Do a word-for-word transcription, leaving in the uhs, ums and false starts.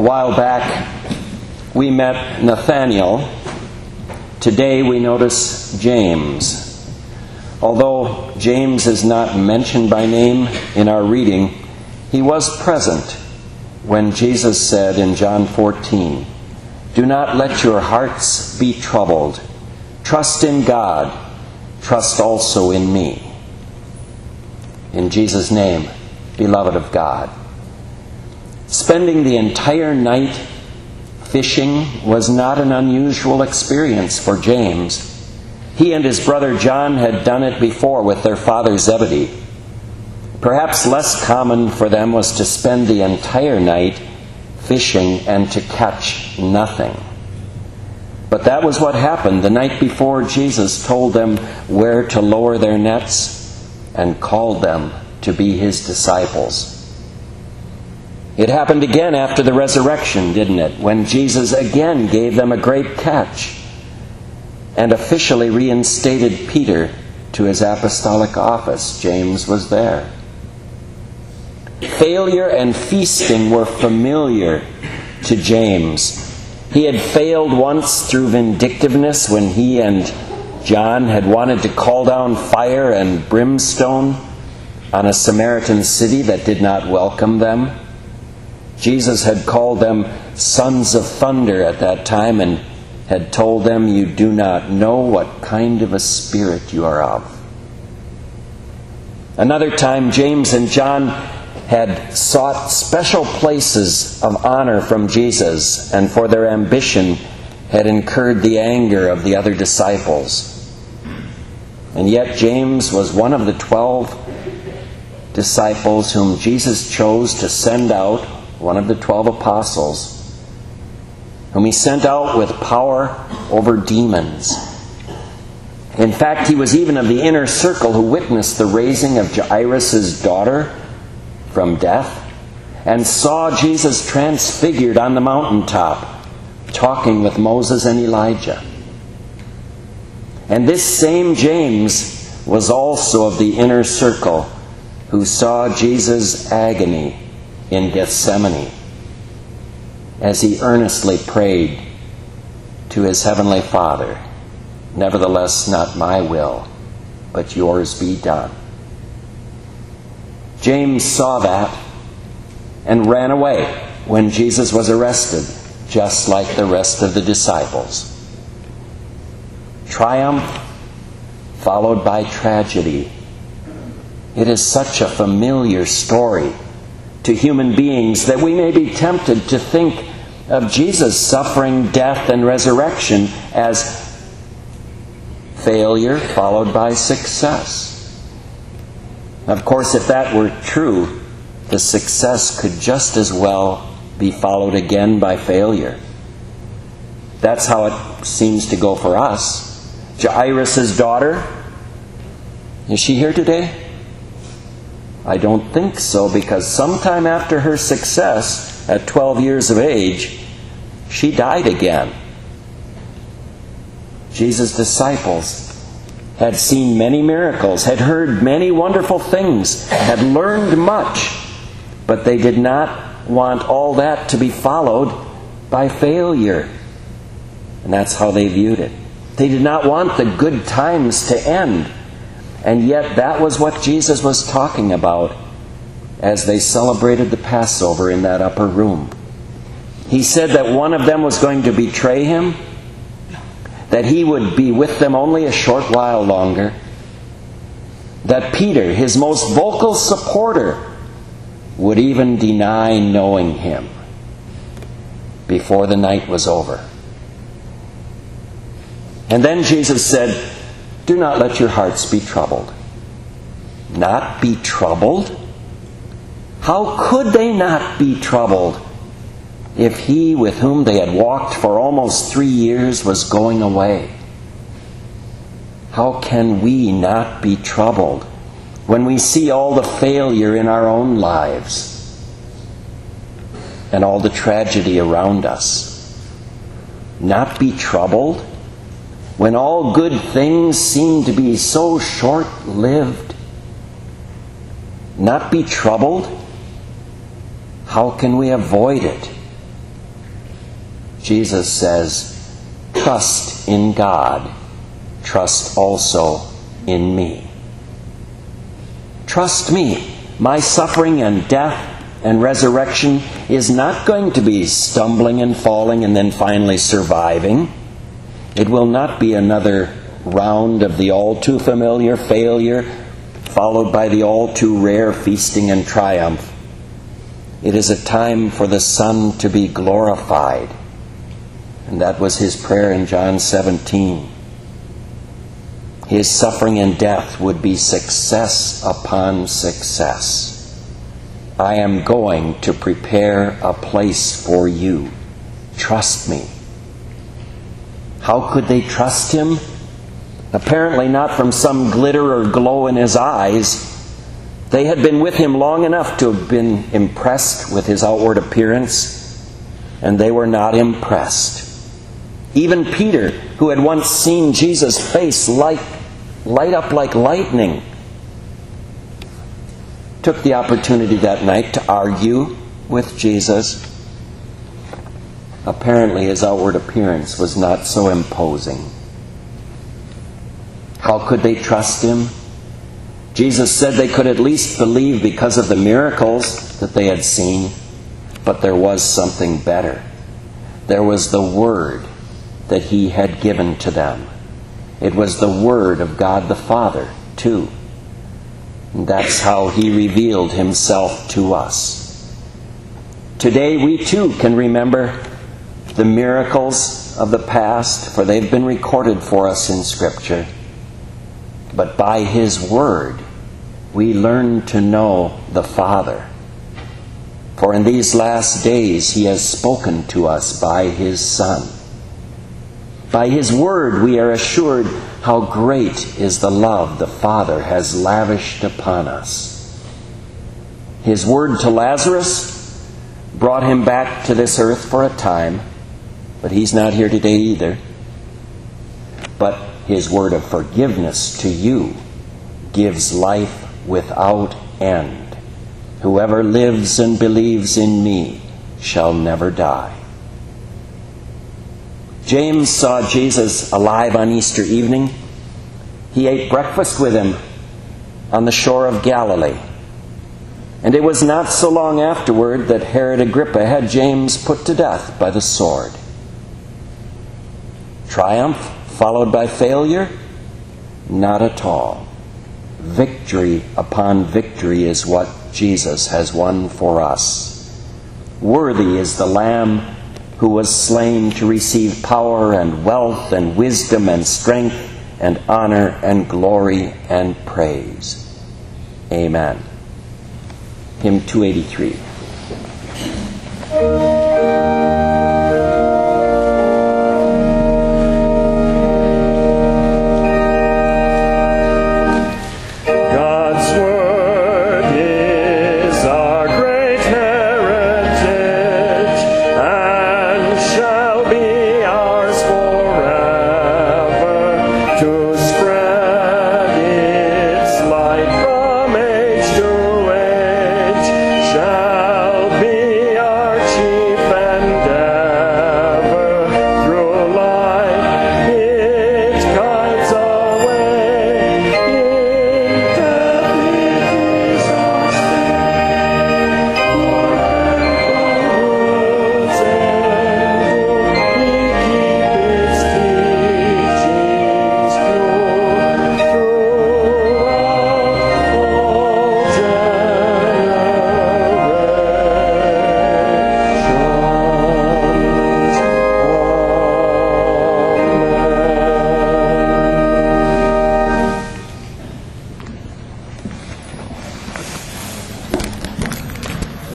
while back, we met Nathaniel. Today we notice James. Although James is not mentioned by name in our reading, he was present when Jesus said in John fourteen, "Do not let your hearts be troubled. Trust in God. Trust also in me." In Jesus' name, beloved of God. Spending the entire night fishing was not an unusual experience for James. He and his brother John had done it before with their father Zebedee. Perhaps less common for them was to spend the entire night fishing and to catch nothing. But that was what happened the night before Jesus told them where to lower their nets and called them to be his disciples. It happened again after the resurrection, didn't it? When Jesus again gave them a great catch and officially reinstated Peter to his apostolic office. James was there. Failure and feasting were familiar to James. He had failed once through vindictiveness when he and John had wanted to call down fire and brimstone on a Samaritan city that did not welcome them. Jesus had called them sons of thunder at that time and had told them, "You do not know what kind of a spirit you are of." Another time, James and John had sought special places of honor from Jesus, and for their ambition had incurred the anger of the other disciples. And yet James was one of the twelve disciples whom Jesus chose to send out, one of the twelve apostles, whom he sent out with power over demons. In fact, he was even of the inner circle who witnessed the raising of Jairus' daughter from death and saw Jesus transfigured on the mountaintop, talking with Moses and Elijah. And this same James was also of the inner circle who saw Jesus' agony in Gethsemane as he earnestly prayed to his heavenly Father, "Nevertheless, not my will, but yours be done." James saw that and ran away when Jesus was arrested, just like the rest of the disciples. Triumph followed by tragedy. It is such a familiar story to human beings that we may be tempted to think of Jesus' suffering, death, and resurrection as failure followed by success. Of course, if that were true, the success could just as well be followed again by failure. That's how it seems to go for us. Jairus' daughter, is she here today? I don't think so, because sometime after her success, at twelve years of age, she died again. Jesus' disciples had seen many miracles, had heard many wonderful things, had learned much, but they did not want all that to be followed by failure. And that's how they viewed it. They did not want the good times to end. And yet that was what Jesus was talking about as they celebrated the Passover in that upper room. He said that one of them was going to betray him, that he would be with them only a short while longer, that Peter, his most vocal supporter, would even deny knowing him before the night was over. And then Jesus said, "Do not let your hearts be troubled." Not be troubled? How could they not be troubled if he with whom they had walked for almost three years was going away? How can we not be troubled when we see all the failure in our own lives and all the tragedy around us? Not be troubled when all good things seem to be so short-lived? Not be troubled? How can we avoid it Jesus says, trust in God, trust also in me. Trust me, my suffering and death and resurrection is not going to be stumbling and falling and then finally surviving. It will not be another round of the all too familiar failure, followed by the all too rare feasting and triumph. It is a time for the Son to be glorified. And that was his prayer in John seventeen. His suffering and death would be success upon success. I am going to prepare a place for you. Trust me. How could they trust him? Apparently not from some glitter or glow in his eyes. They had been with him long enough to have been impressed with his outward appearance, and they were not impressed. Even Peter, who had once seen Jesus' face light, light up like lightning, took the opportunity that night to argue with Jesus. Apparently his outward appearance was not so imposing. How could they trust him? Jesus said they could at least believe because of the miracles that they had seen, but there was something better. There was the Word that he had given to them. It was the Word of God the Father, too. And that's how he revealed himself to us. Today we too can remember the miracles of the past, for they've been recorded for us in Scripture. But by his Word, we learn to know the Father. For in these last days he has spoken to us by his Son. By his Word we are assured how great is the love the Father has lavished upon us. His word to Lazarus brought him back to this earth for a time, but he's not here today either. But his word of forgiveness to you gives life without end. Whoever lives and believes in me shall never die. James saw Jesus alive on Easter evening. He ate breakfast with him on the shore of Galilee. And it was not so long afterward that Herod Agrippa had James put to death by the sword. Triumph followed by failure? Not at all. Victory upon victory is what Jesus has won for us. Worthy is the Lamb who was slain to receive power and wealth and wisdom and strength and honor and glory and praise. Amen. Hymn two eighty-three.